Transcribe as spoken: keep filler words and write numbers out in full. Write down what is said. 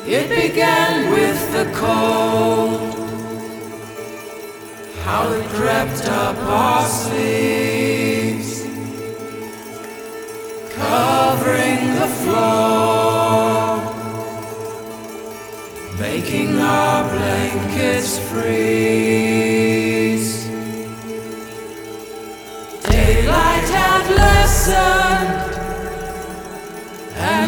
It began with the cold, how it crept up our sleeves, covering the floor, making our blankets free.